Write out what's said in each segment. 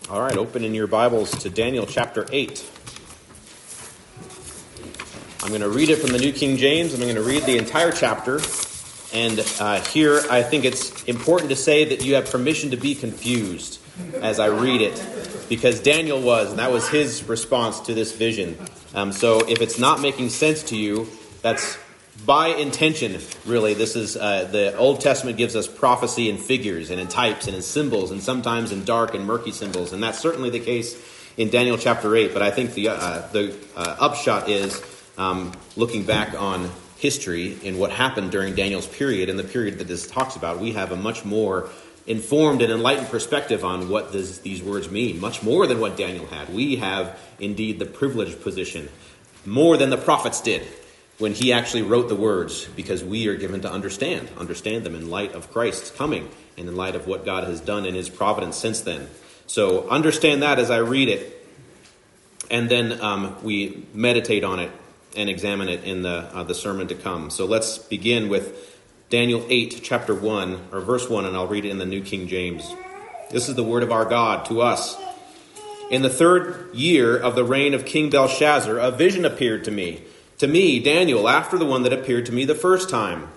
All right, open in your Bibles to Daniel chapter 8. I'm going to read it from the New King James, and I'm going to read the entire chapter. And here, I think it's important to say that you have permission to be confused as I read it, because Daniel was, and that was his response to this vision. So if it's not making sense to you, that's by intention, really. This is the Old Testament gives us prophecy in figures and in types and in symbols and sometimes in dark and murky symbols. And that's certainly the case in Daniel chapter 8. But I think the upshot is looking back on history and what happened during Daniel's period and the period that this talks about, we have a much more informed and enlightened perspective on what these words mean, much more than what Daniel had. We have indeed the privileged position, more than the prophets did when he actually wrote the words, because we are given to understand them in light of Christ's coming and in light of what God has done in his providence since then. So understand that as I read it, and then we meditate on it and examine it in the sermon to come. So let's begin with Daniel 8, chapter 1, or verse 1, and I'll read it in the New King James. This is the word of our God to us. In the 3rd year of the reign of King Belshazzar, a vision appeared to me, Daniel, after the one that appeared to me the first time.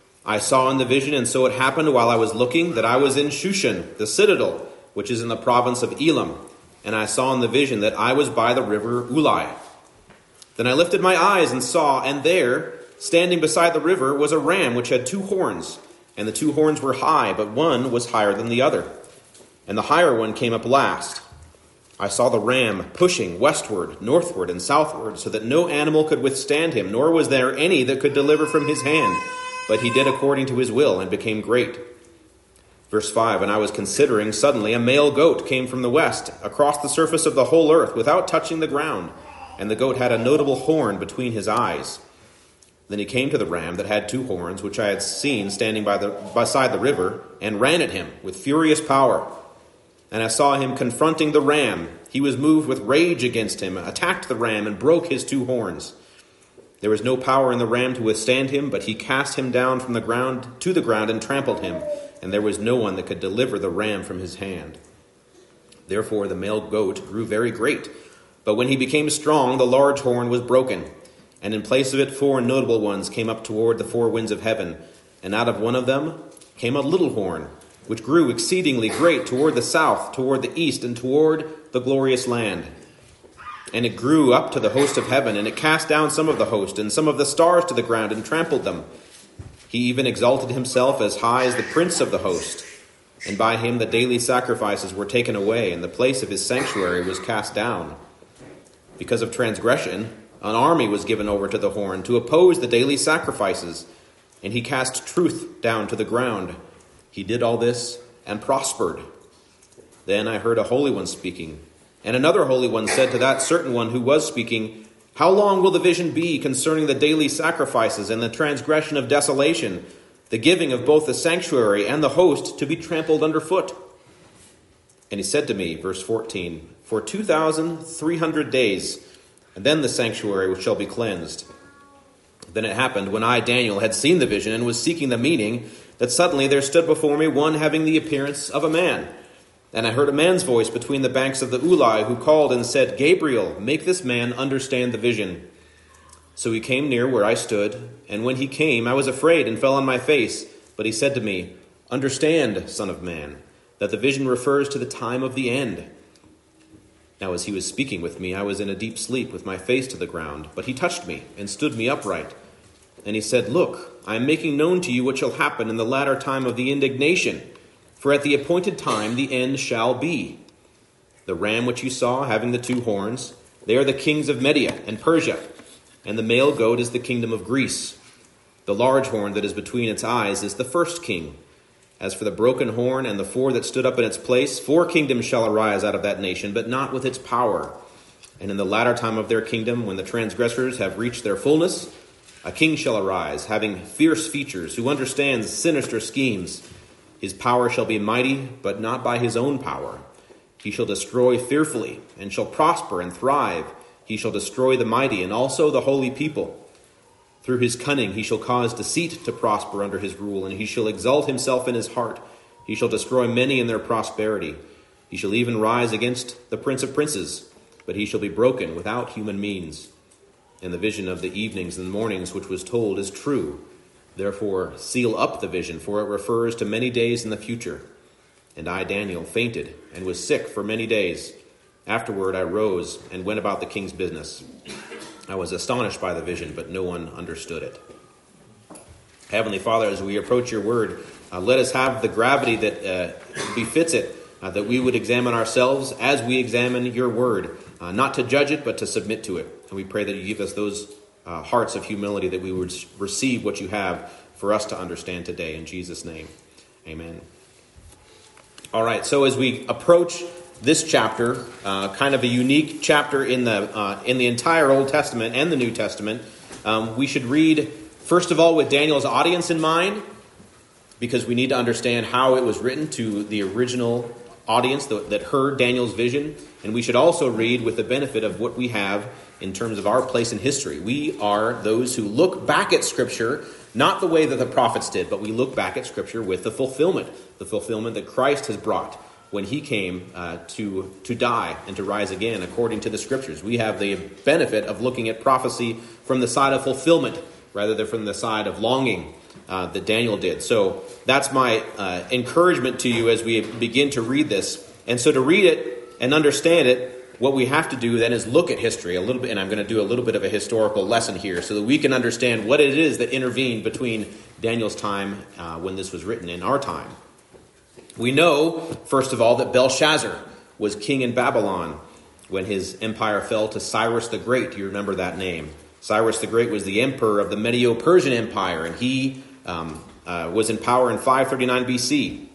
I saw in the vision, and so it happened while I was looking, that I was in Shushan, the citadel, which is in the province of Elam. And I saw in the vision that I was by the river Ulai. Then I lifted my eyes and saw, and there, standing beside the river, was a ram which had 2 horns. And the 2 horns were high, but one was higher than the other. And the higher one came up last. I saw the ram pushing westward, northward, and southward, so that no animal could withstand him, nor was there any that could deliver from his hand. But he did according to his will, and became great. Verse 5, and I was considering, suddenly a male goat came from the west, across the surface of the whole earth, without touching the ground. And the goat had a notable horn between his eyes. Then he came to the ram that had 2 horns, which I had seen standing beside the river, and ran at him with furious power. And I saw him confronting the ram. He was moved with rage against him, attacked the ram, and broke his 2 horns. There was no power in the ram to withstand him, but he cast him down from the ground to the ground and trampled him, and there was no one that could deliver the ram from his hand. Therefore the male goat grew very great, but when he became strong, the large horn was broken, and in place of it 4 notable ones came up toward the 4 winds of heaven, and out of one of them came a little horn, which grew exceedingly great toward the south, toward the east, and toward the glorious land. And it grew up to the host of heaven, and it cast down some of the host, and some of the stars to the ground, and trampled them. He even exalted himself as high as the prince of the host. And by him the daily sacrifices were taken away, and the place of his sanctuary was cast down. Because of transgression, an army was given over to the horn to oppose the daily sacrifices, and he cast truth down to the ground. He did all this and prospered. Then I heard a holy one speaking, and another holy one said to that certain one who was speaking, how long will the vision be concerning the daily sacrifices and the transgression of desolation, the giving of both the sanctuary and the host to be trampled underfoot? And he said to me, verse 14, for 2,300 days, and then the sanctuary shall be cleansed. Then it happened, when I, Daniel, had seen the vision and was seeking the meaning, that suddenly there stood before me one having the appearance of a man. And I heard a man's voice between the banks of the Ulai, who called and said, Gabriel, make this man understand the vision. So he came near where I stood, and when he came, I was afraid and fell on my face. But he said to me, understand, son of man, that the vision refers to the time of the end. Now as he was speaking with me, I was in a deep sleep with my face to the ground. But he touched me and stood me upright. And he said, look, I am making known to you what shall happen in the latter time of the indignation. For at the appointed time the end shall be. The ram which you saw, having the 2 horns, they are the kings of Media and Persia, and the male goat is the kingdom of Greece. The large horn that is between its eyes is the first king. As for the broken horn and the 4 that stood up in its place, 4 kingdoms shall arise out of that nation, but not with its power. And in the latter time of their kingdom, when the transgressors have reached their fullness, a king shall arise, having fierce features, who understands sinister schemes. His power shall be mighty, but not by his own power. He shall destroy fearfully, and shall prosper and thrive. He shall destroy the mighty, and also the holy people. Through his cunning he shall cause deceit to prosper under his rule, and he shall exalt himself in his heart. He shall destroy many in their prosperity. He shall even rise against the prince of princes, but he shall be broken without human means. And the vision of the evenings and the mornings which was told is true. Therefore seal up the vision, for it refers to many days in the future. And I, Daniel, fainted and was sick for many days. Afterward I rose and went about the king's business. I was astonished by the vision, but no one understood it. Heavenly Father, as we approach your word, let us have the gravity that befits it, that we would examine ourselves as we examine your word, not to judge it, but to submit to it. And we pray that you give us those hearts of humility, that we would receive what you have for us to understand today. In Jesus' name, amen. All right, so as we approach this chapter, kind of a unique chapter in the entire Old Testament and the New Testament, we should read, first of all, with Daniel's audience in mind, because we need to understand how it was written to the original audience that heard Daniel's vision. And we should also read with the benefit of what we have in terms of our place in history. We are those who look back at Scripture, not the way that the prophets did, but we look back at Scripture with the fulfillment that Christ has brought when he came to die and to rise again according to the Scriptures. We have the benefit of looking at prophecy from the side of fulfillment rather than from the side of longing that Daniel did. So that's my encouragement to you as we begin to read this. And so to read it and understand it, what we have to do then is look at history a little bit, and I'm going to do a little bit of a historical lesson here so that we can understand what it is that intervened between Daniel's time when this was written and our time. We know, first of all, that Belshazzar was king in Babylon when his empire fell to Cyrus the Great. You remember that name. Cyrus the Great was the emperor of the Medo-Persian Empire, and he was in power in 539 BC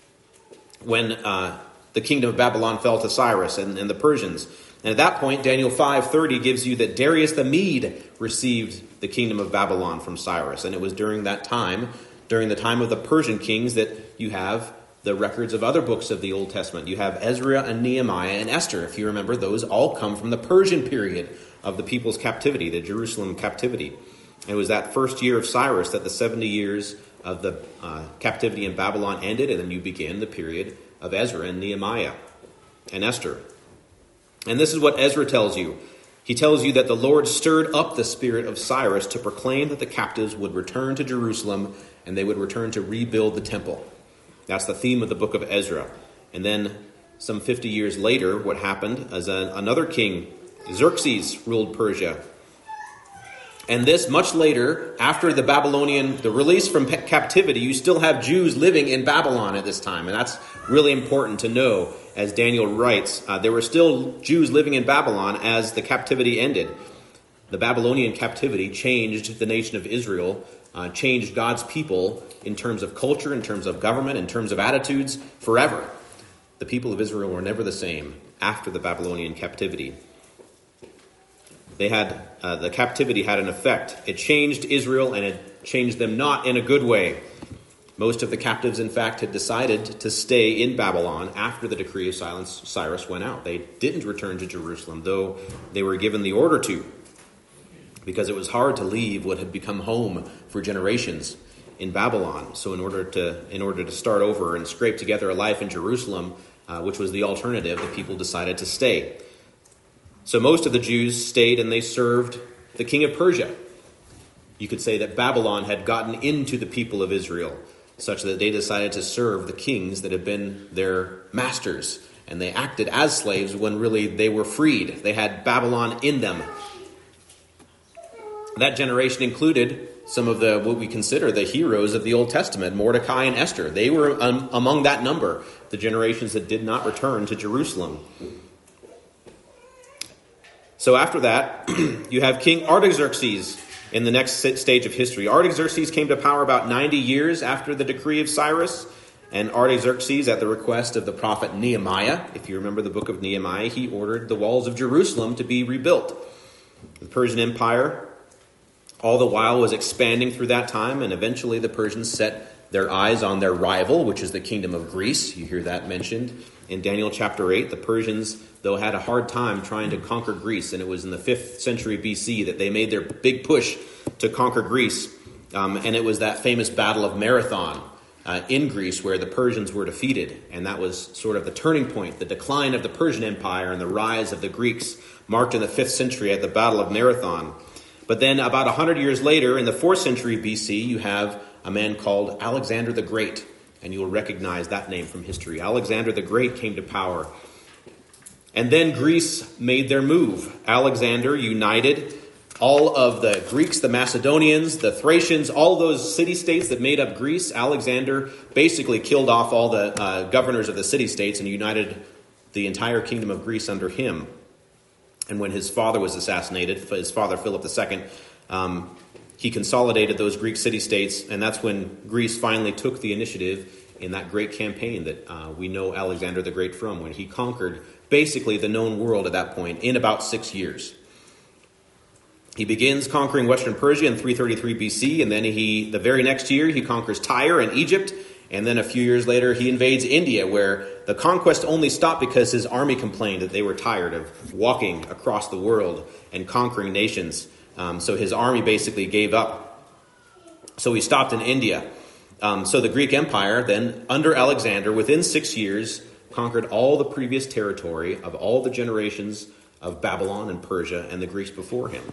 when the kingdom of Babylon fell to Cyrus and the Persians. And at that point, Daniel 5:30 gives you that Darius the Mede received the kingdom of Babylon from Cyrus. And it was during that time, during the time of the Persian kings, that you have the records of other books of the Old Testament. You have Ezra and Nehemiah and Esther. If you remember, those all come from the Persian period of the people's captivity, the Jerusalem captivity. And it was that first year of Cyrus that the 70 years of the captivity in Babylon ended, and then you begin the period of Ezra and Nehemiah and Esther. And this is what Ezra tells you. He tells you that the Lord stirred up the spirit of Cyrus to proclaim that the captives would return to Jerusalem and they would return to rebuild the temple. That's the theme of the book of Ezra. And then some 50 years later, what happened is another king, Xerxes, ruled Persia. And this much later, after the release from captivity, you still have Jews living in Babylon at this time. And that's really important to know. As Daniel writes, there were still Jews living in Babylon as the captivity ended. The Babylonian captivity changed the nation of Israel, changed God's people in terms of culture, in terms of government, in terms of attitudes, forever. The people of Israel were never the same after the Babylonian captivity. The captivity had an effect. It changed Israel, and it changed them not in a good way. Most of the captives, in fact, had decided to stay in Babylon after the decree of Cyrus went out. They didn't return to Jerusalem, though they were given the order to, because it was hard to leave what had become home for generations in Babylon. So in order to start over and scrape together a life in Jerusalem, which was the alternative, the people decided to stay. So most of the Jews stayed and they served the king of Persia. You could say that Babylon had gotten into the people of Israel, such that they decided to serve the kings that had been their masters. And they acted as slaves when really they were freed. They had Babylon in them. That generation included some of what we consider the heroes of the Old Testament, Mordecai and Esther. They were among that number, the generations that did not return to Jerusalem. So after that, you have King Artaxerxes in the next stage of history. Artaxerxes came to power about 90 years after the decree of Cyrus. And Artaxerxes, at the request of the prophet Nehemiah, if you remember the book of Nehemiah, he ordered the walls of Jerusalem to be rebuilt. The Persian Empire, all the while, was expanding through that time, and eventually the Persians set their eyes on their rival, which is the kingdom of Greece. You hear that mentioned in Daniel chapter 8. The Persians, though, had a hard time trying to conquer Greece, and it was in the 5th century BC that they made their big push to conquer Greece. And it was that famous Battle of Marathon, in Greece where the Persians were defeated. And that was sort of the turning point, the decline of the Persian Empire and the rise of the Greeks, marked in the 5th century at the Battle of Marathon. But then about 100 years later, in the 4th century BC, you have a man called Alexander the Great. And you will recognize that name from history. Alexander the Great came to power. And then Greece made their move. Alexander united all of the Greeks, the Macedonians, the Thracians, all those city-states that made up Greece. Alexander basically killed off all the governors of the city-states and united the entire kingdom of Greece under him. And when his father was assassinated, his father Philip II, he consolidated those Greek city-states, and that's when Greece finally took the initiative in that great campaign that we know Alexander the Great from, when he conquered basically the known world at that point in about 6 years. He begins conquering Western Persia in 333 BC, and then the very next year he conquers Tyre and Egypt, and then a few years later he invades India, where the conquest only stopped because his army complained that they were tired of walking across the world and conquering nations. So his army basically gave up. So he stopped in India. So the Greek Empire then, under Alexander, within 6 years, conquered all the previous territory of all the generations of Babylon and Persia and the Greeks before him.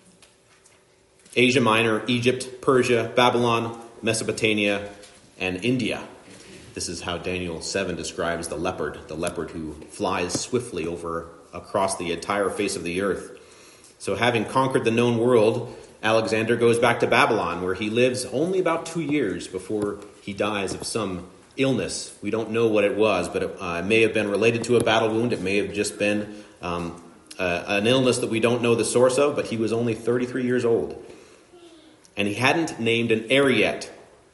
Asia Minor, Egypt, Persia, Babylon, Mesopotamia, and India. This is how Daniel 7 describes the leopard who flies swiftly across the entire face of the earth. So having conquered the known world, Alexander goes back to Babylon, where he lives only about 2 years before he dies of some illness. We don't know what it was, but it may have been related to a battle wound. It may have just been an illness that we don't know the source of, but he was only 33 years old. And he hadn't named an heir yet.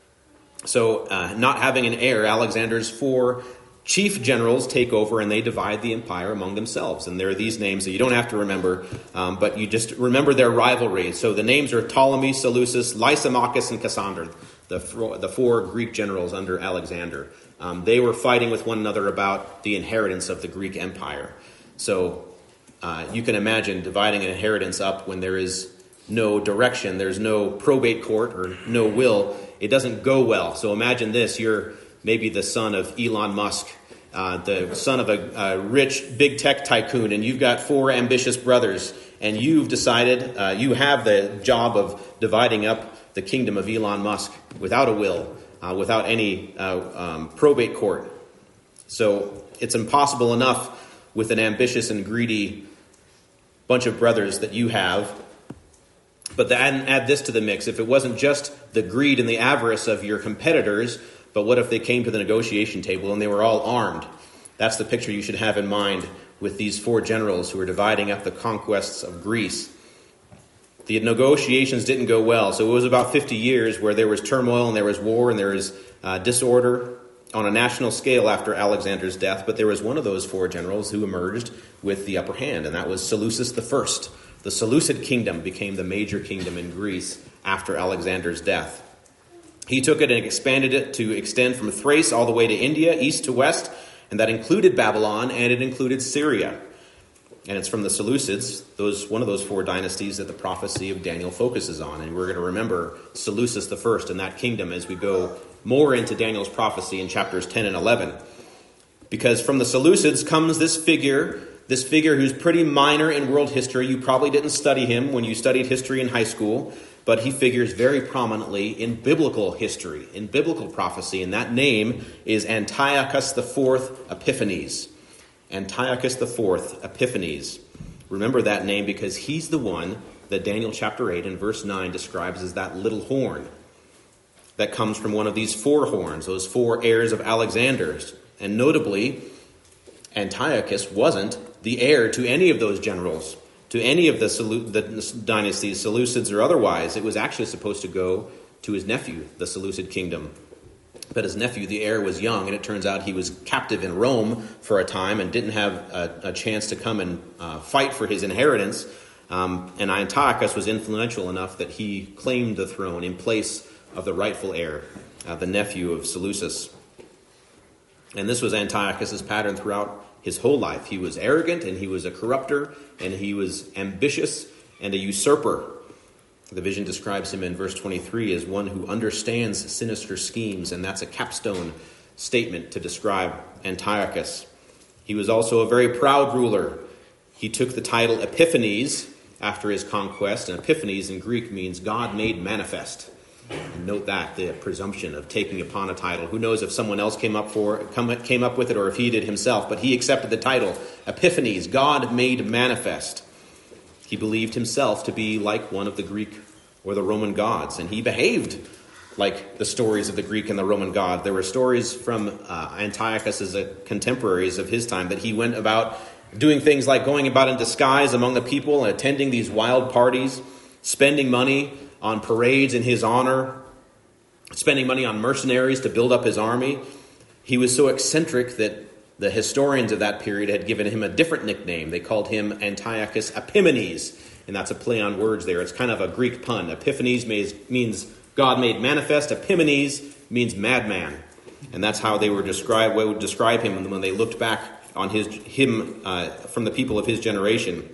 So not having an heir, Alexander's 4 chief generals take over and they divide the empire among themselves. And there are these names that you don't have to remember, but you just remember their rivalry. So the names are Ptolemy, Seleucus, Lysimachus, and Cassander, the 4 Greek generals under Alexander. They were fighting with one another about the inheritance of the Greek Empire. So you can imagine dividing an inheritance up when there is no direction, there's no probate court or no will. It doesn't go well. So imagine this, you're maybe the son of Elon Musk, the son of a rich big tech tycoon, and you've got 4 ambitious brothers, and you've decided you have the job of dividing up the kingdom of Elon Musk without a will, without any probate court. So it's impossible enough with an ambitious and greedy bunch of brothers that you have. But add this to the mix. If it wasn't just the greed and the avarice of your competitors, but what if they came to the negotiation table and they were all armed? That's the picture you should have in mind with these 4 generals who are dividing up the conquests of Greece. The negotiations didn't go well, so it was about 50 years where there was turmoil and there was war and there was disorder on a national scale after Alexander's death. But there was one of those 4 generals who emerged with the upper hand, and that was Seleucus I. The Seleucid kingdom became the major kingdom in Greece after Alexander's death. He took it and expanded it to extend from Thrace all the way to India, east to west, and that included Babylon and it included Syria. And it's from the Seleucids, one of those 4 dynasties, that the prophecy of Daniel focuses on. And we're going to remember Seleucus I and that kingdom as we go more into Daniel's prophecy in chapters 10 and 11. Because from the Seleucids comes this figure who's pretty minor in world history. You probably didn't study him when you studied history in high school, but he figures very prominently in biblical history, in biblical prophecy, and that name is Antiochus IV Epiphanes. Antiochus IV Epiphanes. Remember that name because he's the one that Daniel chapter 8 and verse 9 describes as that little horn that comes from one of these 4 horns, those 4 heirs of Alexander's. And notably, Antiochus wasn't the heir to any of those generals, to any of the dynasties, Seleucids or otherwise. It was actually supposed to go to his nephew, the Seleucid kingdom. But his nephew, the heir, was young, and it turns out he was captive in Rome for a time and didn't have a chance to come and fight for his inheritance. And Antiochus was influential enough that he claimed the throne in place of the rightful heir, the nephew of Seleucus. And this was Antiochus's pattern throughout his whole life. He was arrogant, and he was a corrupter, and he was ambitious and a usurper. The vision describes him in verse 23 as one who understands sinister schemes, and that's a capstone statement to describe Antiochus. He was also a very proud ruler. He took the title Epiphanes after his conquest, and Epiphanes in Greek means God made manifest. And note that, the presumption of taking upon a title. Who knows if someone else came up with it or if he did himself, but he accepted the title Epiphanes, God made manifest. He believed himself to be like one of the Greek or the Roman gods, and he behaved like the stories of the Greek and the Roman god. There were stories from Antiochus' contemporaries of his time that he went about doing things like going about in disguise among the people and attending these wild parties, spending money on parades in his honor, spending money on mercenaries to build up his army. He was so eccentric that the historians of that period had given him a different nickname. They called him Antiochus Epimanes, and that's a play on words there. It's kind of a Greek pun. Epiphanes means God made manifest. Epimanes means madman. And that's how they would describe him when they looked back on him from the people of his generation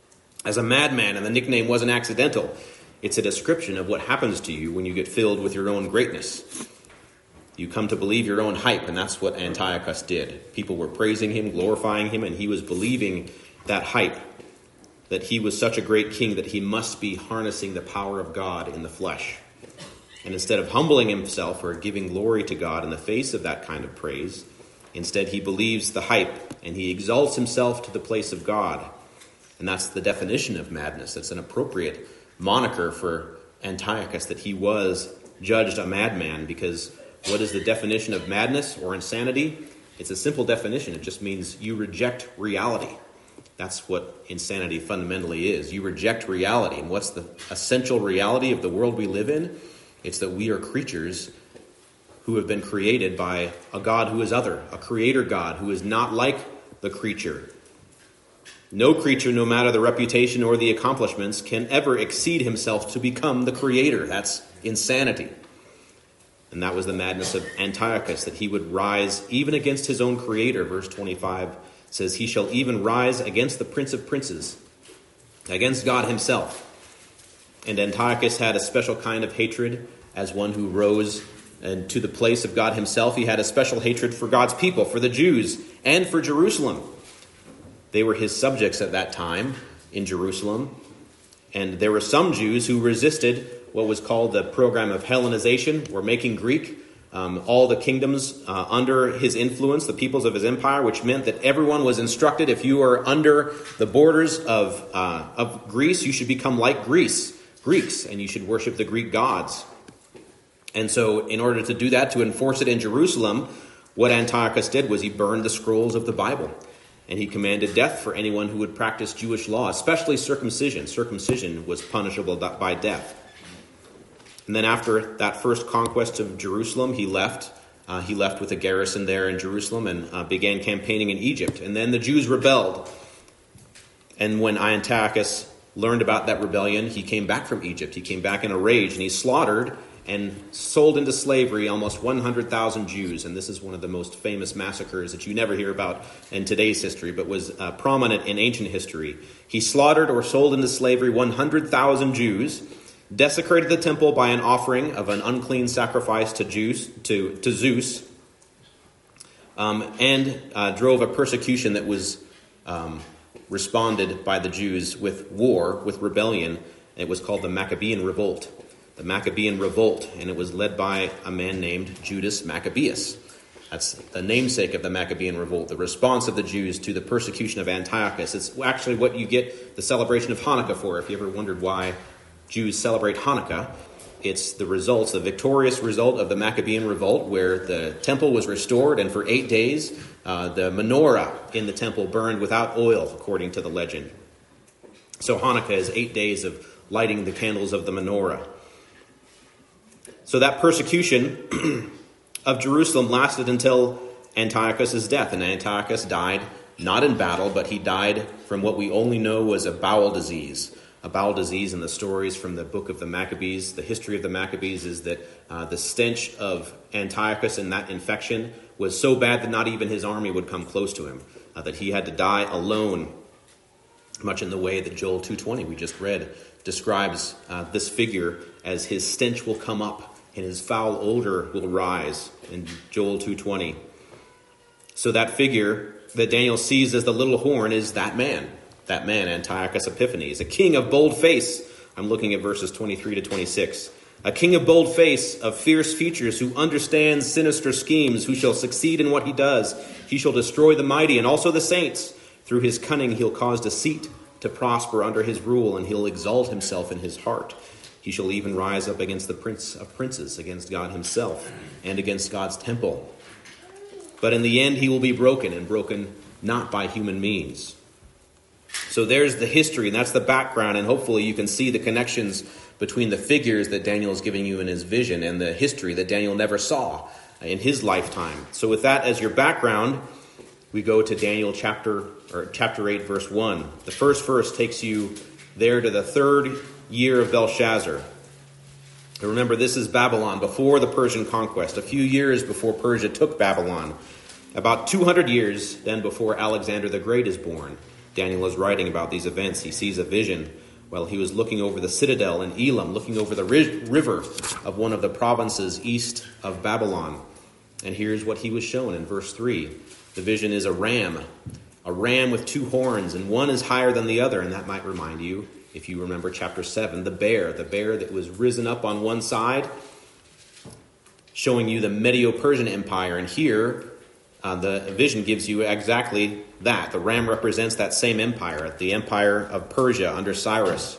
as a madman. And the nickname wasn't accidental. It's a description of what happens to you when you get filled with your own greatness. You come to believe your own hype, and that's what Antiochus did. People were praising him, glorifying him, and he was believing that hype, that he was such a great king that he must be harnessing the power of God in the flesh. And instead of humbling himself or giving glory to God in the face of that kind of praise, instead he believes the hype, and he exalts himself to the place of God. And that's the definition of madness. That's an appropriate moniker for Antiochus, that he was judged a madman, because what is the definition of madness or insanity? It's a simple definition. It just means you reject reality. That's what insanity fundamentally is. You reject reality. And what's the essential reality of the world we live in? It's that we are creatures who have been created by a God who is other, a creator God who is not like the creature. No creature, no matter the reputation or the accomplishments, can ever exceed himself to become the creator. That's insanity. And that was the madness of Antiochus, that he would rise even against his own creator. Verse 25 says, he shall even rise against the prince of princes, against God himself. And Antiochus had a special kind of hatred as one who rose and to the place of God himself. He had a special hatred for God's people, for the Jews, and for Jerusalem. They were his subjects at that time in Jerusalem. And there were some Jews who resisted what was called the program of Hellenization, or making Greek all the kingdoms under his influence, the peoples of his empire, which meant that everyone was instructed, if you are under the borders of Greece, you should become like Greeks, and you should worship the Greek gods. And so in order to do that, to enforce it in Jerusalem, what Antiochus did was he burned the scrolls of the Bible. And he commanded death for anyone who would practice Jewish law, especially circumcision. Circumcision was punishable by death. And then after that first conquest of Jerusalem, he left. He left with a garrison there in Jerusalem and began campaigning in Egypt. And then the Jews rebelled. And when Antiochus learned about that rebellion, he came back from Egypt. He came back in a rage, and he slaughtered and sold into slavery almost 100,000 Jews. And this is one of the most famous massacres that you never hear about in today's history, but was prominent in ancient history. He slaughtered or sold into slavery 100,000 Jews, desecrated the temple by an offering of an unclean sacrifice to Zeus, and drove a persecution that was responded by the Jews with war, with rebellion. It was called the Maccabean Revolt. The Maccabean Revolt, and it was led by a man named Judas Maccabeus. That's the namesake of the Maccabean Revolt, the response of the Jews to the persecution of Antiochus. It's actually what you get the celebration of Hanukkah for. If you ever wondered why Jews celebrate Hanukkah, it's the results, the victorious result of the Maccabean Revolt, where the temple was restored, and for 8 days, the menorah in the temple burned without oil, according to the legend. So Hanukkah is 8 days of lighting the candles of the menorah. So that persecution of Jerusalem lasted until Antiochus' death. And Antiochus died not in battle, but he died from what we only know was a bowel disease. A bowel disease in the stories from the book of the Maccabees. The history of the Maccabees is that the stench of Antiochus and that infection was so bad that not even his army would come close to him. That he had to die alone, much in the way that Joel 2:20 we just read describes this figure as his stench will come up and his foul odor will rise in Joel 2:20. So that figure that Daniel sees as the little horn is that man, Antiochus Epiphanes, a king of bold face. I'm looking at verses 23 to 26. A king of bold face, of fierce features, who understands sinister schemes, who shall succeed in what he does. He shall destroy the mighty and also the saints. Through his cunning he'll cause deceit to prosper under his rule, and he'll exalt himself in his heart. He shall even rise up against the prince of princes, against God himself, and against God's temple. But in the end he will be broken, and broken not by human means. So there's the history, and that's the background, and hopefully you can see the connections between the figures that Daniel is giving you in his vision and the history that Daniel never saw in his lifetime. So with that as your background, we go to Daniel chapter 8, verse 1. The first verse takes you there to the 3rd year of Belshazzar. And remember, this is Babylon before the Persian conquest, a few years before Persia took Babylon. About 200 years then before Alexander the Great is born. Daniel is writing about these events. He sees a vision while he was looking over the citadel in Elam, looking over the river of one of the provinces east of Babylon. And here's what he was shown in verse 3. The vision is a ram with 2 horns, and one is higher than the other. And that might remind you, if you remember chapter 7, the bear that was risen up on one side, showing you the Medo-Persian Empire. And here, the vision gives you exactly that. The ram represents that same empire, the empire of Persia under Cyrus.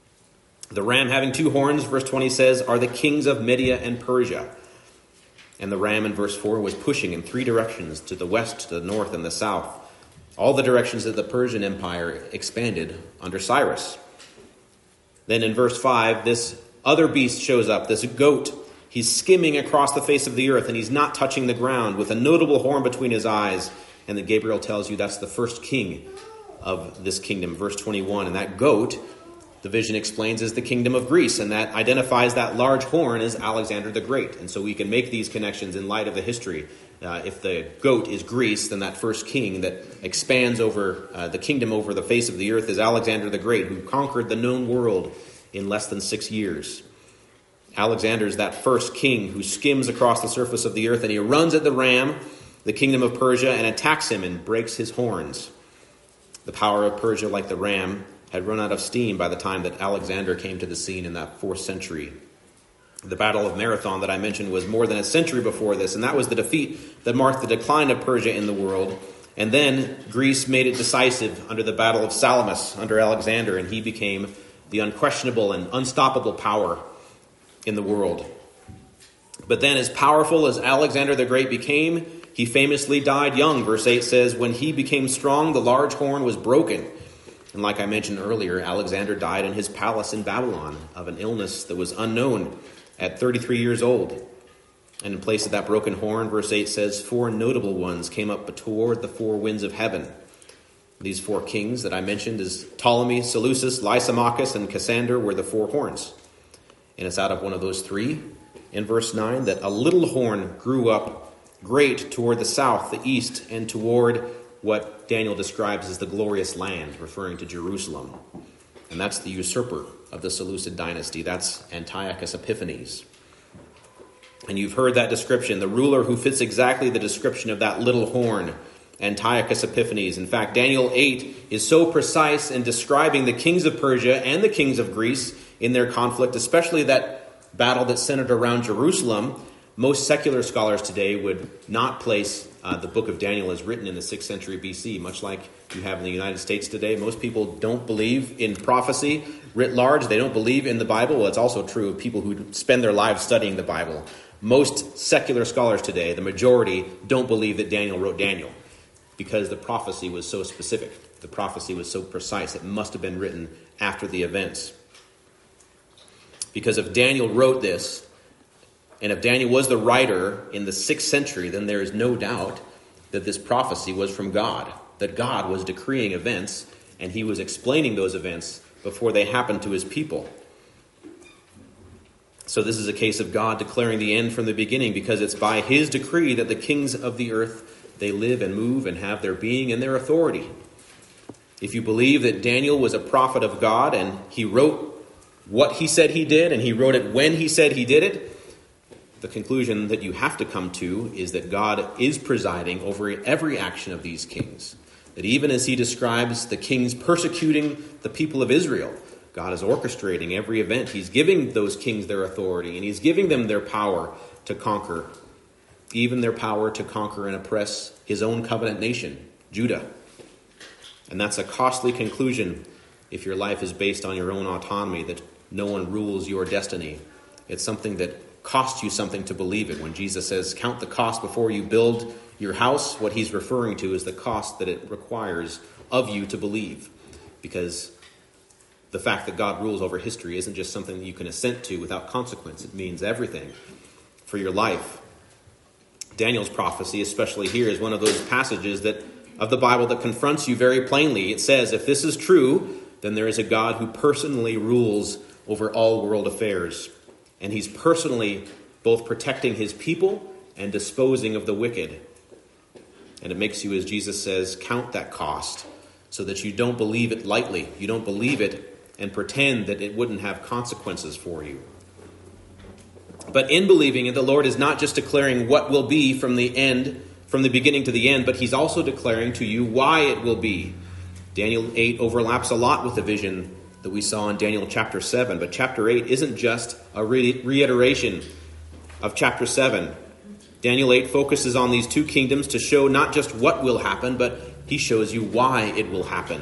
The ram having 2 horns, verse 20 says, are the kings of Media and Persia. And the ram in verse 4 was pushing in 3 directions, to the west, to the north, and the south. All the directions that the Persian Empire expanded under Cyrus. Then in verse 5, this other beast shows up, this goat. He's skimming across the face of the earth, and he's not touching the ground, with a notable horn between his eyes. And then Gabriel tells you that's the first king of this kingdom, verse 21. And that goat, the vision explains, is the kingdom of Greece, and that identifies that large horn as Alexander the Great. And so we can make these connections in light of the history. If the goat is Greece, then that first king that expands over the kingdom over the face of the earth is Alexander the Great, who conquered the known world in less than 6 years. Alexander is that first king who skims across the surface of the earth, and he runs at the ram, the kingdom of Persia, and attacks him and breaks his horns. The power of Persia, like the ram, had run out of steam by the time that Alexander came to the scene in that 4th century. The Battle of Marathon that I mentioned was more than a century before this, and that was the defeat that marked the decline of Persia in the world. And then Greece made it decisive under the Battle of Salamis under Alexander, and he became the unquestionable and unstoppable power in the world. But then, as powerful as Alexander the Great became, he famously died young. Verse 8 says, when he became strong, the large horn was broken. And like I mentioned earlier, Alexander died in his palace in Babylon of an illness that was unknown at 33 years old. And in place of that broken horn, verse 8 says, 4 notable ones came up toward the 4 winds of heaven. These 4 kings that I mentioned as Ptolemy, Seleucus, Lysimachus, and Cassander were the 4 horns. And it's out of one of those 3, in verse 9, that a little horn grew up great toward the south, the east, and toward what Daniel describes as the glorious land, referring to Jerusalem. And that's the usurper of the Seleucid dynasty. That's Antiochus Epiphanes. And you've heard that description, the ruler who fits exactly the description of that little horn, Antiochus Epiphanes. In fact, Daniel 8 is so precise in describing the kings of Persia and the kings of Greece in their conflict, especially that battle that centered around Jerusalem. Most secular scholars today would not place the book of Daniel as written in the 6th century BC, much like you have in the United States today. Most people don't believe in prophecy writ large. They don't believe in the Bible. Well, it's also true of people who spend their lives studying the Bible. Most secular scholars today, the majority, don't believe that Daniel wrote Daniel because the prophecy was so specific. The prophecy was so precise. It must have been written after the events. Because if Daniel wrote this, and if Daniel was the writer in the 6th century, then there is no doubt that this prophecy was from God, that God was decreeing events, and he was explaining those events before they happened to his people. So this is a case of God declaring the end from the beginning, because it's by his decree that the kings of the earth, they live and move and have their being and their authority. If you believe that Daniel was a prophet of God and he wrote what he said he did, and he wrote it when he said he did it, the conclusion that you have to come to is that God is presiding over every action of these kings. That even as he describes the kings persecuting the people of Israel, God is orchestrating every event. He's giving those kings their authority, and he's giving them their power to conquer, even their power to conquer and oppress his own covenant nation, Judah. And that's a costly conclusion if your life is based on your own autonomy, that no one rules your destiny. It's something that costs you something to believe it. When Jesus says, count the cost before you build your house, what he's referring to is the cost that it requires of you to believe. Because the fact that God rules over history isn't just something that you can assent to without consequence. It means everything for your life. Daniel's prophecy, especially here, is one of those passages of the Bible that confronts you very plainly. It says, if this is true, then there is a God who personally rules over all world affairs. And he's personally both protecting his people and disposing of the wicked. And it makes you, as Jesus says, count that cost so that you don't believe it lightly. You don't believe it and pretend that it wouldn't have consequences for you. But in believing it, the Lord is not just declaring what will be from the beginning to the end, but he's also declaring to you why it will be. Daniel 8 overlaps a lot with the vision that we saw in Daniel chapter 7. But chapter 8 isn't just a reiteration of chapter 7. Daniel 8 focuses on these two kingdoms to show not just what will happen, but he shows you why it will happen.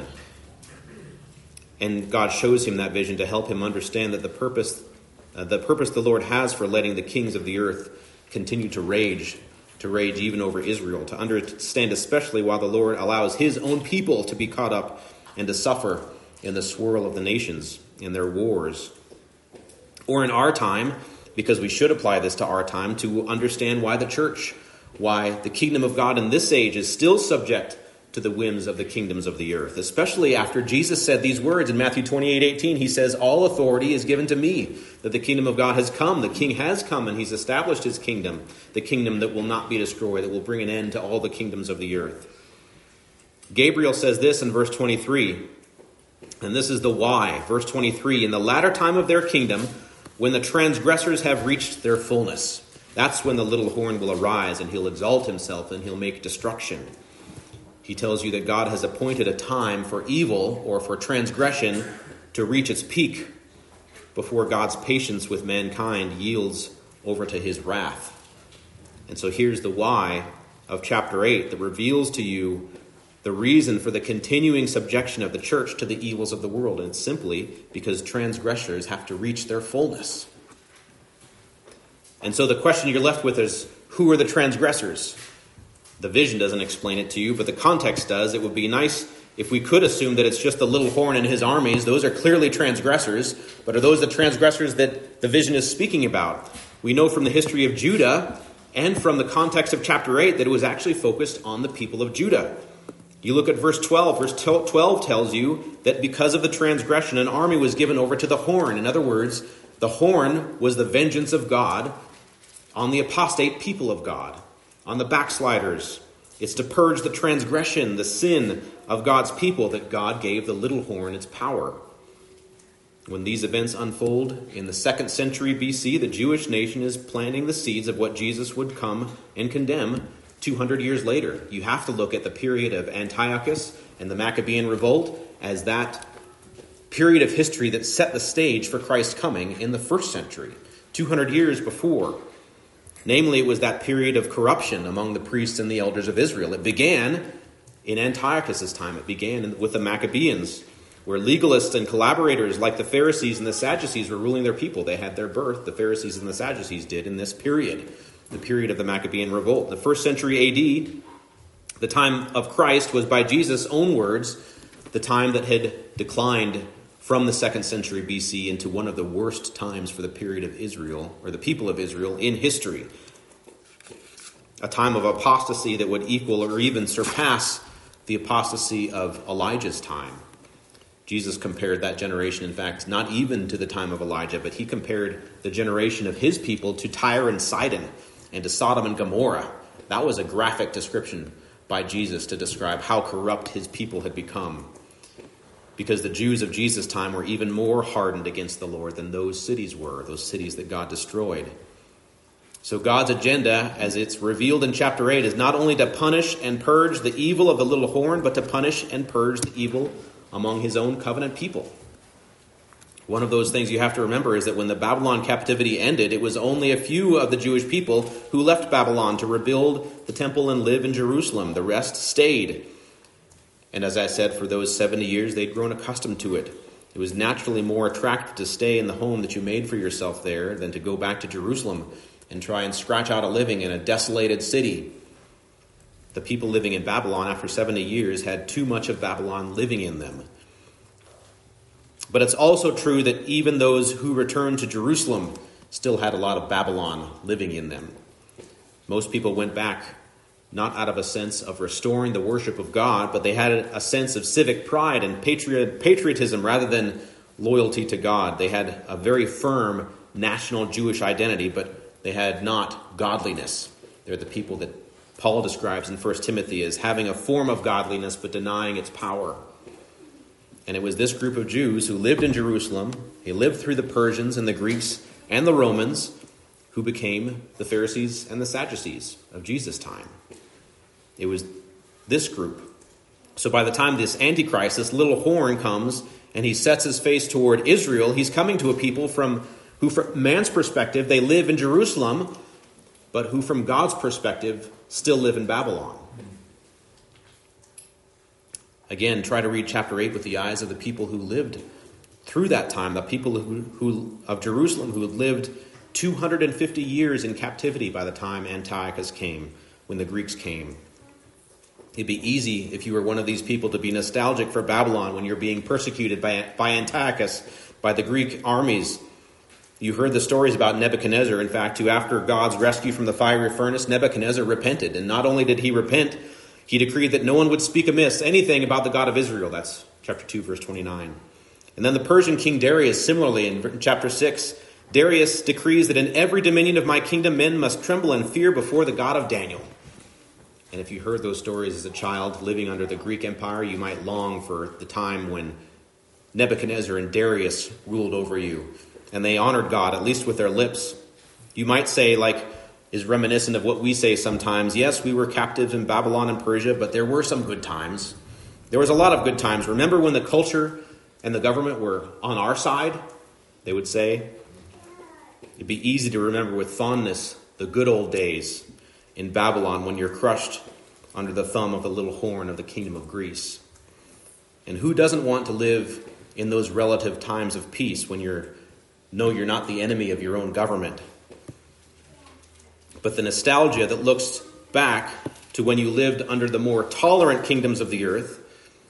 And God shows him that vision to help him understand that the purpose the Lord has for letting the kings of the earth continue to rage even over Israel, to understand especially why the Lord allows his own people to be caught up and to suffer in the swirl of the nations in their wars. Or in our time, because we should apply this to our time, to understand why why the kingdom of God in this age is still subject to the whims of the kingdoms of the earth, especially after Jesus said these words in Matthew 28:18. He says, all authority is given to me, that the kingdom of God has come. The king has come, and he's established his kingdom, the kingdom that will not be destroyed, that will bring an end to all the kingdoms of the earth. Gabriel says this in verse 23, and this is the why. Verse 23, in the latter time of their kingdom, when the transgressors have reached their fullness, that's when the little horn will arise, and he'll exalt himself, and he'll make destruction. He tells you that God has appointed a time for evil or for transgression to reach its peak before God's patience with mankind yields over to his wrath. And so here's the why of chapter 8 that reveals to you the reason for the continuing subjection of the church to the evils of the world. And it's simply because transgressors have to reach their fullness. And so the question you're left with is, who are the transgressors? The vision doesn't explain it to you, but the context does. It would be nice if we could assume that it's just the little horn and his armies. Those are clearly transgressors, but are those the transgressors that the vision is speaking about? We know from the history of Judah and from the context of chapter 8 that it was actually focused on the people of Judah. You look at verse 12. Verse 12 tells you that because of the transgression, an army was given over to the horn. In other words, the horn was the vengeance of God on the apostate people of God, on the backsliders. It's to purge the transgression, the sin of God's people that God gave the little horn its power. When these events unfold in the 2nd century BC, the Jewish nation is planting the seeds of what Jesus would come and condemn 200 years later. You have to look at the period of Antiochus and the Maccabean revolt as that period of history that set the stage for Christ's coming in the 1st century, 200 years before. Namely, it was that period of corruption among the priests and the elders of Israel. It began in Antiochus' time. It began with the Maccabeans, where legalists and collaborators like the Pharisees and the Sadducees were ruling their people. They had their birth, the Pharisees and the Sadducees did, in this period, the period of the Maccabean revolt. The 1st century AD, the time of Christ, was by Jesus' own words, the time that had declined from the 2nd century BC into one of the worst times for the period of Israel, or the people of Israel, in history. A time of apostasy that would equal or even surpass the apostasy of Elijah's time. Jesus compared that generation, in fact, not even to the time of Elijah, but he compared the generation of his people to Tyre and Sidon and to Sodom and Gomorrah. That was a graphic description by Jesus to describe how corrupt his people had become. because the Jews of Jesus' time were even more hardened against the Lord than those cities were, those cities that God destroyed. So God's agenda, as it's revealed in chapter 8, is not only to punish and purge the evil of the little horn, but to punish and purge the evil among his own covenant people. One of those things you have to remember is that when the Babylon captivity ended, it was only a few of the Jewish people who left Babylon to rebuild the temple and live in Jerusalem. The rest stayed. And as I said, for those 70 years, they'd grown accustomed to it. It was naturally more attractive to stay in the home that you made for yourself there than to go back to Jerusalem and try and scratch out a living in a desolated city. The people living in Babylon after 70 years had too much of Babylon living in them. But it's also true that even those who returned to Jerusalem still had a lot of Babylon living in them. Most people went back not out of a sense of restoring the worship of God, but they had a sense of civic pride and patriotism rather than loyalty to God. They had a very firm national Jewish identity, but they had not godliness. They're the people that Paul describes in 1 Timothy as having a form of godliness but denying its power. And it was this group of Jews who lived in Jerusalem, he lived through the Persians and the Greeks and the Romans, who became the Pharisees and the Sadducees of Jesus' time. It was this group. So by the time this Antichrist, this little horn, comes and he sets his face toward Israel, he's coming to a people who from man's perspective, they live in Jerusalem, but who from God's perspective still live in Babylon. Again, try to read chapter 8 with the eyes of the people who lived through that time, the people who of Jerusalem who had lived 250 years in captivity by the time Antiochus came, when the Greeks came. It'd be easy if you were one of these people to be nostalgic for Babylon when you're being persecuted by Antiochus, by the Greek armies. You heard the stories about Nebuchadnezzar, in fact, who after God's rescue from the fiery furnace, Nebuchadnezzar repented. And not only did he repent, he decreed that no one would speak amiss anything about the God of Israel. That's chapter 2, verse 29. And then the Persian king Darius, similarly in chapter 6, Darius decrees that in every dominion of my kingdom men must tremble and fear before the God of Daniel. And if you heard those stories as a child living under the Greek Empire, you might long for the time when Nebuchadnezzar and Darius ruled over you. And they honored God, at least with their lips. You might say, like is reminiscent of what we say sometimes, yes, we were captives in Babylon and Persia, but there were some good times. There was a lot of good times. Remember when the culture and the government were on our side? They would say. It'd be easy to remember with fondness the good old days in Babylon when you're crushed under the thumb of the little horn of the kingdom of Greece. And who doesn't want to live in those relative times of peace when you're not the enemy of your own government? But the nostalgia that looks back to when you lived under the more tolerant kingdoms of the earth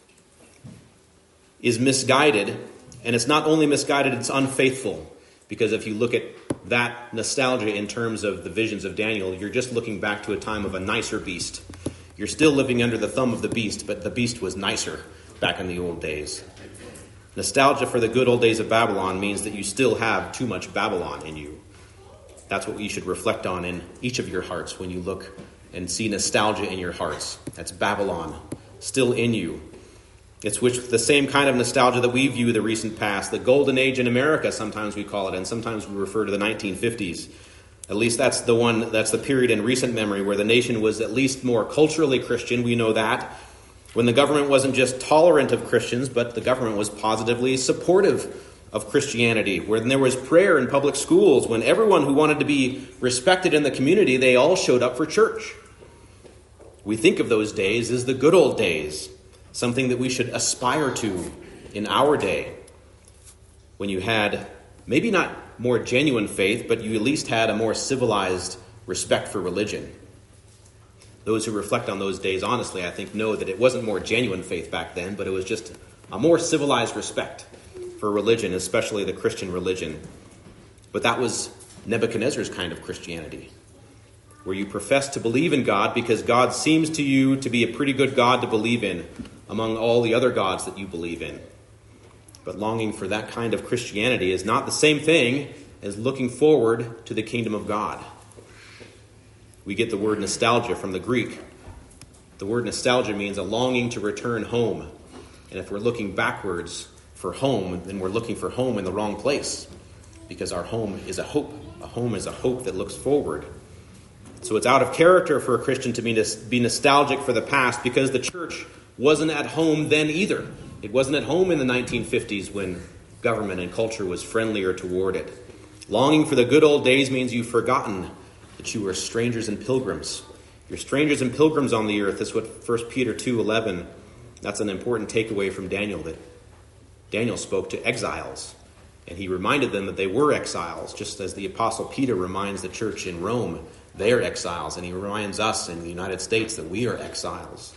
is misguided. And it's not only misguided, it's unfaithful. Because if you look at that nostalgia in terms of the visions of Daniel, you're just looking back to a time of a nicer beast. You're still living under the thumb of the beast, but the beast was nicer back in the old days. Nostalgia for the good old days of Babylon means that you still have too much Babylon in you. That's what you should reflect on in each of your hearts when you look and see nostalgia in your hearts. That's Babylon still in you. It's the same kind of nostalgia that we view the recent past. The golden age in America, sometimes we call it, and sometimes we refer to the 1950s. At least that's the period in recent memory where the nation was at least more culturally Christian. We know that. When the government wasn't just tolerant of Christians, but the government was positively supportive of Christianity, when there was prayer in public schools, when everyone who wanted to be respected in the community, they all showed up for church. We think of those days as the good old days, something that we should aspire to in our day, when you had maybe not more genuine faith, but you at least had a more civilized respect for religion. Those who reflect on those days, honestly, I think know that it wasn't more genuine faith back then, but it was just a more civilized respect for religion, especially the Christian religion. But that was Nebuchadnezzar's kind of Christianity, where you profess to believe in God because God seems to you to be a pretty good God to believe in among all the other gods that you believe in. But longing for that kind of Christianity is not the same thing as looking forward to the kingdom of God. We get the word nostalgia from the Greek. The word nostalgia means a longing to return home. And if we're looking backwards for home, then we're looking for home in the wrong place, because our home is a hope. A home is a hope that looks forward. So it's out of character for a Christian to be nostalgic for the past, because the church wasn't at home then either. It wasn't at home in the 1950s when government and culture was friendlier toward it. Longing for the good old days means you've forgotten that you were strangers and pilgrims. You're strangers and pilgrims on the earth. That's what 1 Peter 2:11, that's an important takeaway from Daniel, that Daniel spoke to exiles. And he reminded them that they were exiles, just as the Apostle Peter reminds the church in Rome they are exiles. And he reminds us in the United States that we are exiles.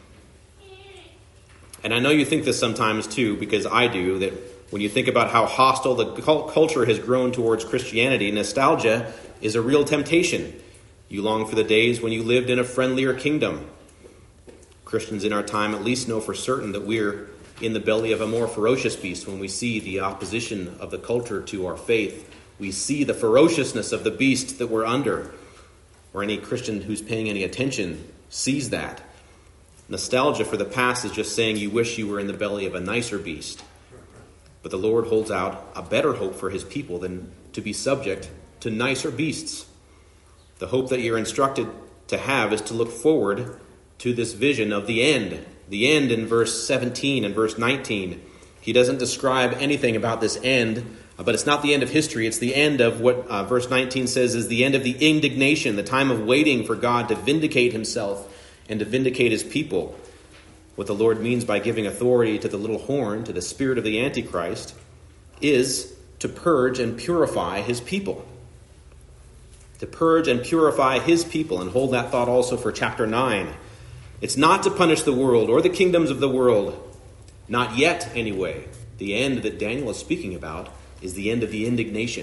And I know you think this sometimes too, because I do, that when you think about how hostile the culture has grown towards Christianity, nostalgia is a real temptation. You long for the days when you lived in a friendlier kingdom. Christians in our time at least know for certain that we're in the belly of a more ferocious beast when we see the opposition of the culture to our faith. We see the ferociousness of the beast that we're under. Or any Christian who's paying any attention sees that. Nostalgia for the past is just saying you wish you were in the belly of a nicer beast. But the Lord holds out a better hope for his people than to be subject to nicer beasts. The hope that you're instructed to have is to look forward to this vision of the end. The end in verse 17 and verse 19. He doesn't describe anything about this end, but it's not the end of history. It's the end of what verse 19 says is the end of the indignation, the time of waiting for God to vindicate himself and to vindicate his people. What the Lord means by giving authority to the little horn, to the spirit of the Antichrist, is to purge and purify his people. To purge and purify his people, and hold that thought also for chapter 9. It's not to punish the world or the kingdoms of the world. Not yet, anyway. The end that Daniel is speaking about is the end of the indignation.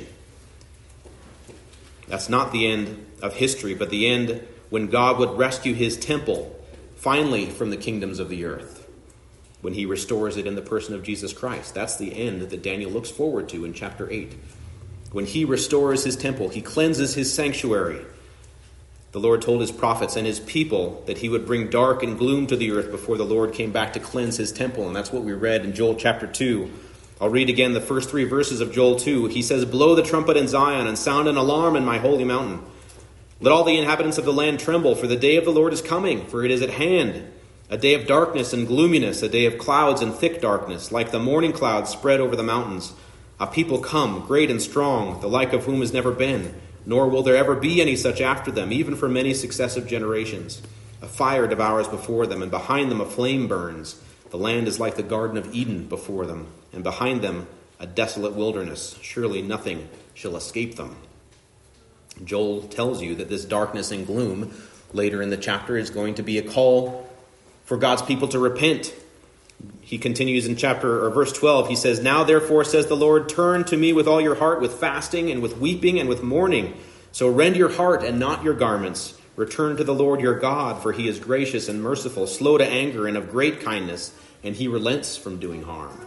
That's not the end of history, but the end when God would rescue his temple finally from the kingdoms of the earth, when he restores it in the person of Jesus Christ. That's the end that Daniel looks forward to in chapter 8. When he restores his temple, he cleanses his sanctuary. The Lord told his prophets and his people that he would bring dark and gloom to the earth before the Lord came back to cleanse his temple. And that's what we read in Joel chapter 2. I'll read again the first 3 verses of Joel 2. He says, "Blow the trumpet in Zion and sound an alarm in my holy mountain. Let all the inhabitants of the land tremble, for the day of the Lord is coming, for it is at hand. A day of darkness and gloominess, a day of clouds and thick darkness, like the morning clouds spread over the mountains. A people come, great and strong, the like of whom has never been, nor will there ever be any such after them, even for many successive generations. A fire devours before them, and behind them a flame burns. The land is like the Garden of Eden before them, and behind them a desolate wilderness. Surely nothing shall escape them." Joel tells you that this darkness and gloom later in the chapter is going to be a call for God's people to repent. He continues in verse 12. He says, "Now therefore, says the Lord, turn to me with all your heart, with fasting and with weeping and with mourning. So rend your heart and not your garments. Return to the Lord your God, for he is gracious and merciful, slow to anger and of great kindness, and he relents from doing harm."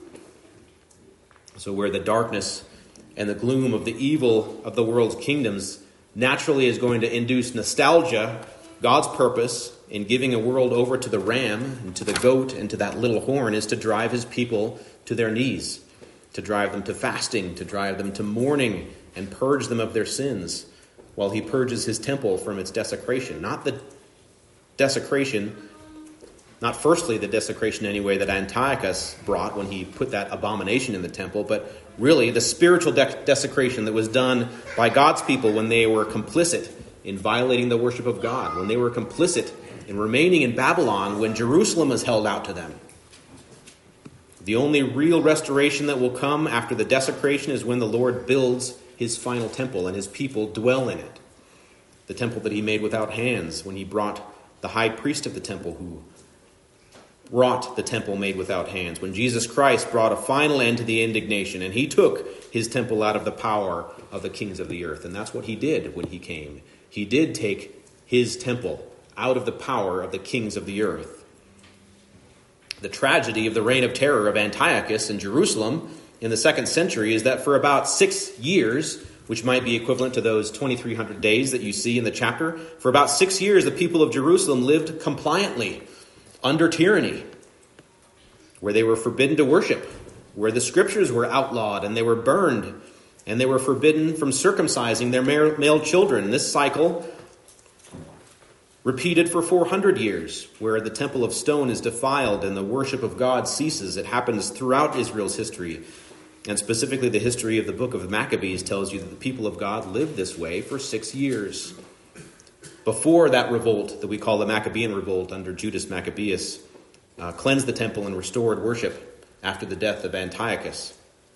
So where the darkness and the gloom of the evil of the world's kingdoms naturally is going to induce nostalgia, God's purpose in giving a world over to the ram and to the goat and to that little horn is to drive his people to their knees, to drive them to fasting, to drive them to mourning and purge them of their sins while he purges his temple from its desecration. Not the desecration, not firstly the desecration anyway that Antiochus brought when he put that abomination in the temple, but really the spiritual desecration that was done by God's people when they were complicit in violating the worship of God, when they were complicit in remaining in Babylon when Jerusalem was held out to them. The only real restoration that will come after the desecration is when the Lord builds his final temple and his people dwell in it. The temple that he made without hands, when he brought the high priest of the temple who wrought the temple made without hands. When Jesus Christ brought a final end to the indignation and he took his temple out of the power of the kings of the earth. And that's what he did when he came. He did take his temple out of the power of the kings of the earth. The tragedy of the reign of terror of Antiochus in Jerusalem in the 2nd century is that for about 6 years, which might be equivalent to those 2,300 days that you see in the chapter, for about 6 years the people of Jerusalem lived compliantly under tyranny. where they were forbidden to worship, where the scriptures were outlawed and they were burned, and they were forbidden from circumcising their male children. This cycle repeated for 400 years, where the temple of stone is defiled and the worship of God ceases. It happens throughout Israel's history, and specifically the history of the book of Maccabees tells you that the people of God lived this way for 6 years. Before that revolt that we call the Maccabean revolt under Judas Maccabeus cleansed the temple and restored worship after the death of Antiochus.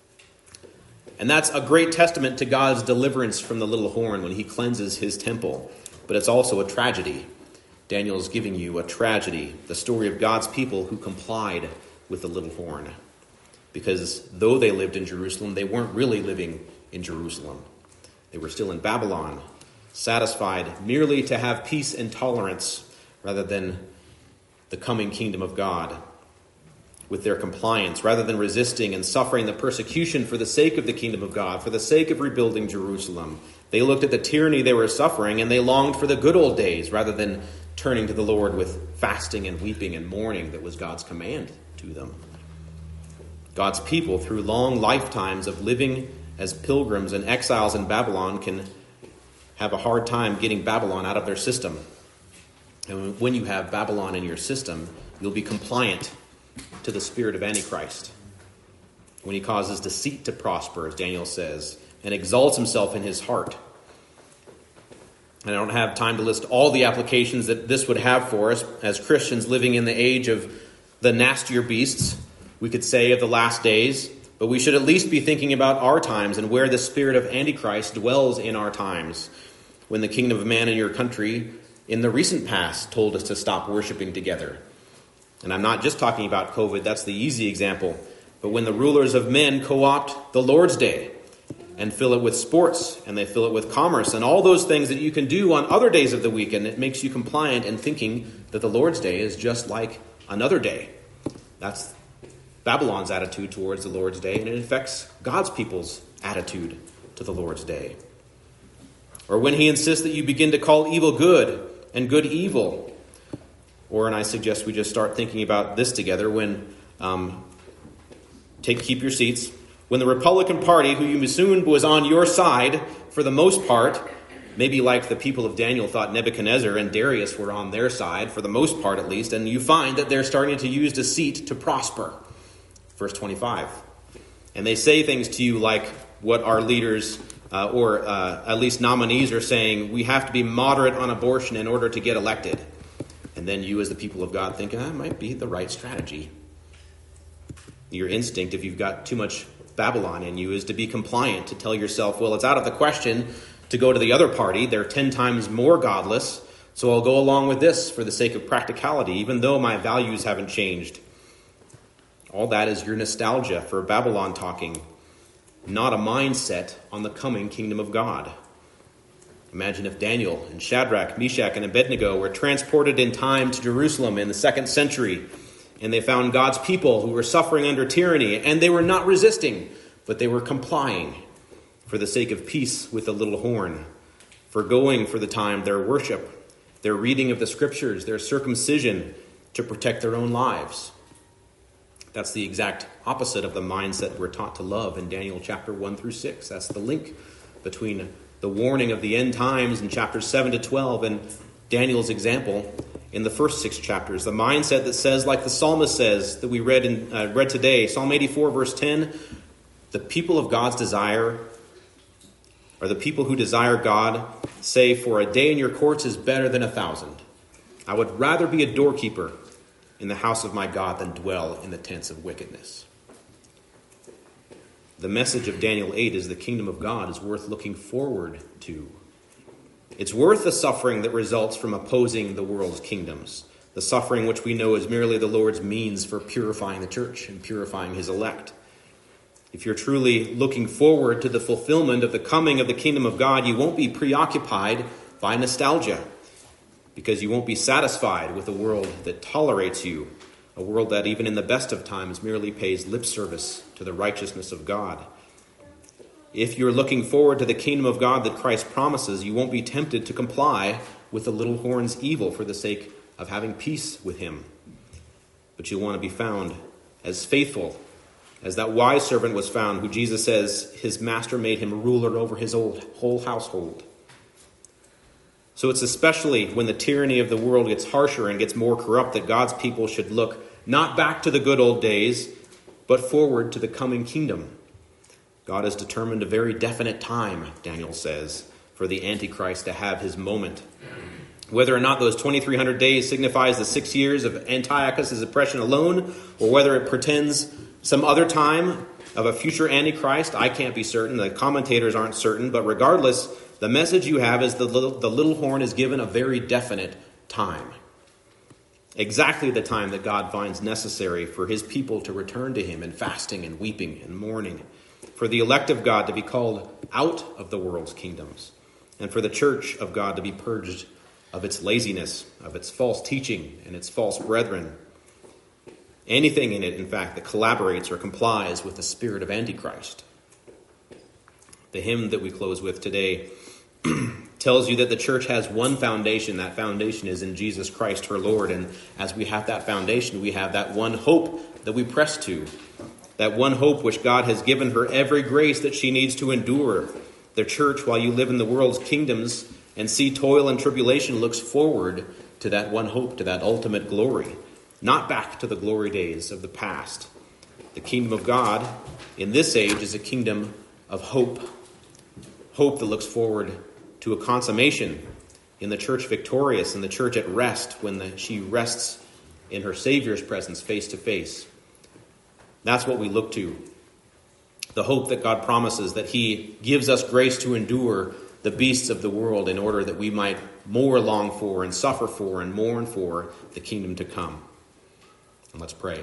And that's a great testament to God's deliverance from the little horn when he cleanses his temple. But it's also a tragedy. Daniel is giving you a tragedy, the story of God's people who complied with the little horn. Because though they lived in Jerusalem, they weren't really living in Jerusalem. They were still in Babylon, satisfied merely to have peace and tolerance rather than the coming kingdom of God. With their compliance, rather than resisting and suffering the persecution for the sake of the kingdom of God, for the sake of rebuilding Jerusalem, they looked at the tyranny they were suffering and they longed for the good old days rather than turning to the Lord with fasting and weeping and mourning that was God's command to them. God's people, through long lifetimes of living as pilgrims and exiles in Babylon, can have a hard time getting Babylon out of their system. And when you have Babylon in your system, you'll be compliant to the spirit of Antichrist. When he causes deceit to prosper, as Daniel says, and exalts himself in his heart. And I don't have time to list all the applications that this would have for us as Christians living in the age of the nastier beasts, we could say, of the last days. But we should at least be thinking about our times and where the spirit of Antichrist dwells in our times. When the kingdom of man in your country in the recent past told us to stop worshiping together. And I'm not just talking about COVID, that's the easy example. But when the rulers of men co-opt the Lord's Day and fill it with sports, and they fill it with commerce, and all those things that you can do on other days of the week, and it makes you compliant in thinking that the Lord's Day is just like another day. That's Babylon's attitude towards the Lord's Day, and it affects God's people's attitude to the Lord's Day. Or when he insists that you begin to call evil good and good evil. Or, and I suggest we just start thinking about this together, when, keep your seats, when the Republican Party, who you assumed was on your side for the most part, maybe like the people of Daniel thought Nebuchadnezzar and Darius were on their side, for the most part at least, and you find that they're starting to use deceit to prosper. Verse 25. And they say things to you like what our leaders, or at least nominees, are saying: we have to be moderate on abortion in order to get elected. And then you as the people of God think, that might be the right strategy. Your instinct, if you've got too much Babylon in you, is to be compliant, to tell yourself, well, it's out of the question to go to the other party. They're 10 times more godless, so I'll go along with this for the sake of practicality, even though my values haven't changed. All that is your nostalgia for Babylon talking, not a mindset on the coming kingdom of God. Imagine if Daniel and Shadrach, Meshach, and Abednego were transported in time to Jerusalem in the 2nd century, and they found God's people who were suffering under tyranny, and they were not resisting, but they were complying for the sake of peace with the little horn, forgoing for the time their worship, their reading of the scriptures, their circumcision to protect their own lives. That's the exact opposite of the mindset we're taught to love in Daniel chapter 1 through 6. That's the link between the warning of the end times in chapters 7 to 12 and Daniel's example in the first 6 chapters. The mindset that says, like the psalmist says that we read today, Psalm 84 verse 10, the people of God's desire, or the people who desire God, say, for a day in your courts is better than 1,000. I would rather be a doorkeeper in the house of my God than dwell in the tents of wickedness. The message of Daniel 8 is the kingdom of God is worth looking forward to. It's worth the suffering that results from opposing the world's kingdoms, the suffering which we know is merely the Lord's means for purifying the church and purifying his elect. If you're truly looking forward to the fulfillment of the coming of the kingdom of God, you won't be preoccupied by nostalgia, because you won't be satisfied with a world that tolerates you, a world that even in the best of times merely pays lip service to the righteousness of God. If you're looking forward to the kingdom of God that Christ promises, you won't be tempted to comply with the little horn's evil for the sake of having peace with him. But you'll want to be found as faithful as that wise servant was found, who Jesus says his master made him ruler over his whole household. So it's especially when the tyranny of the world gets harsher and gets more corrupt that God's people should look not back to the good old days, but forward to the coming kingdom. God has determined a very definite time, Daniel says, for the Antichrist to have his moment. Whether or not those 2,300 days signifies the 6 years of Antiochus' oppression alone, or whether it pretends some other time of a future Antichrist, I can't be certain. The commentators aren't certain. But regardless, the message you have is the little horn is given a very definite time. Exactly the time that God finds necessary for his people to return to him in fasting and weeping and mourning, for the elect of God to be called out of the world's kingdoms, and for the church of God to be purged of its laziness, of its false teaching and its false brethren. Anything in it, in fact, that collaborates or complies with the spirit of Antichrist. The hymn that we close with today tells you that the church has one foundation. That foundation is in Jesus Christ, her Lord. And as we have that foundation, we have that one hope that we press to. That one hope which God has given her every grace that she needs to endure. The church, while you live in the world's kingdoms and see toil and tribulation, looks forward to that one hope, to that ultimate glory. Not back to the glory days of the past. The kingdom of God in this age is a kingdom of hope. Hope that looks forward to a consummation in the church victorious, in the church at rest, when she rests in her Savior's presence face to face. That's what we look to. The hope that God promises, that he gives us grace to endure the beasts of the world in order that we might more long for and suffer for and mourn for the kingdom to come. And let's pray.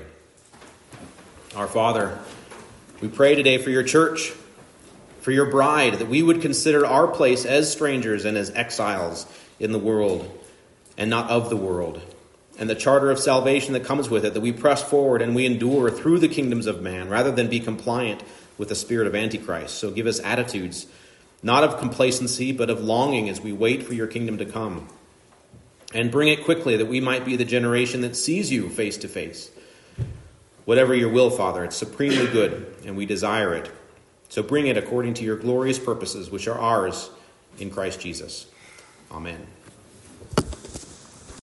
Our Father, we pray today for your church, for your bride, that we would consider our place as strangers and as exiles in the world and not of the world, and the charter of salvation that comes with it, that we press forward and we endure through the kingdoms of man rather than be compliant with the spirit of Antichrist. So give us attitudes, not of complacency, but of longing as we wait for your kingdom to come. And bring it quickly, that we might be the generation that sees you face to face. Whatever your will, Father, it's supremely good, and we desire it. So bring it according to your glorious purposes, which are ours in Christ Jesus. Amen.